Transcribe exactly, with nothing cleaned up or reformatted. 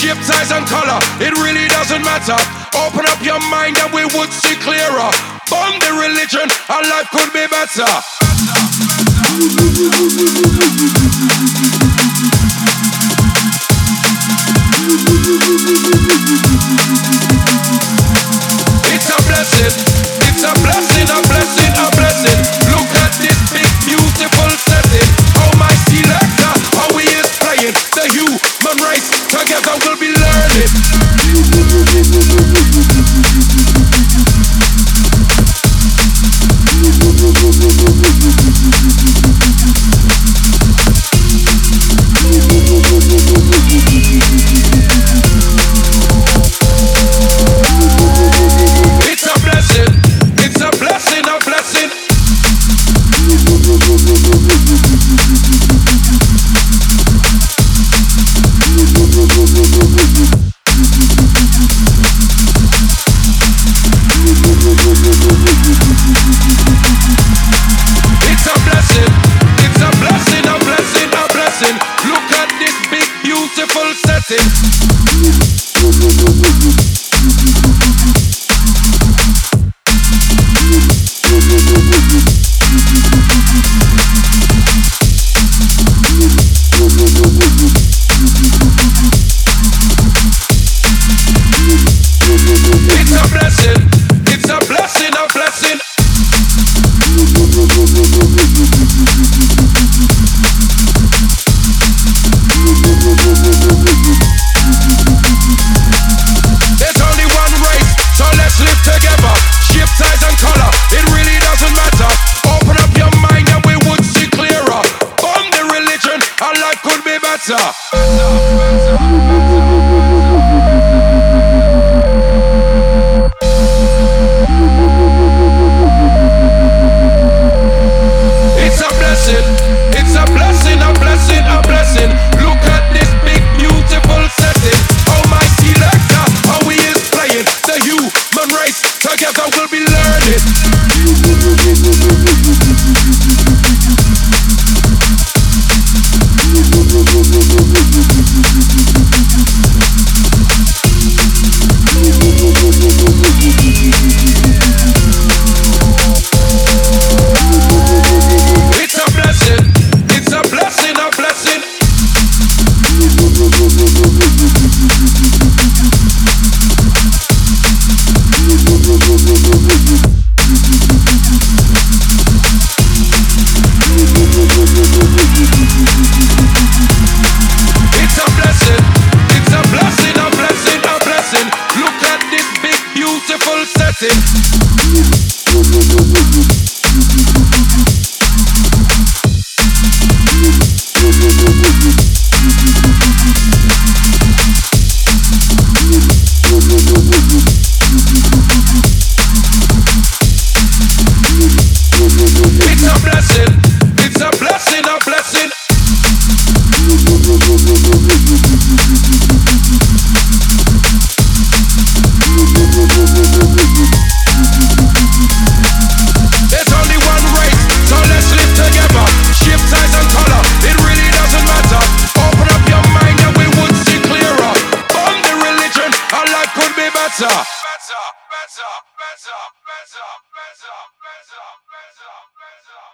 shape, size and color, it really doesn't matter. Open up your mind and we would see clearer. Bomb the religion, our life could be better. It's a blessing, it's a blessing, a blessing, a blessing. Look at this big, beautiful setting. Oh my selector, how he is playing. The human race, together we'll be learning. It's a blessing, it's a blessing, a blessing. It's a blessing, it's a blessing, a blessing, a blessing. Look at this big, beautiful setting. It's a blessing, it's a blessing, a blessing. There's only one race, so let's live together. Shape, size and color, it really doesn't matter. Open up your mind and we would see clearer. Bomb the religion, our life could be better. It's a blessing, it's a blessing, a blessing, a blessing. Look at this big, beautiful setting. Oh my selector, how he is playing. The human race, together we'll be learning. It's a blessing, it's a blessing, a blessing. It's a blessing, it's a blessing, a blessing, a blessing. Look at this big, beautiful setting. It's a blessing, it's a blessing, a blessing. There's only one race, so let's live together. Shape, size and color, it really doesn't matter. Open up your mind and we would see clearer. Bomb the religion, our life could be better. Better, better, better, better, better, better, better, better.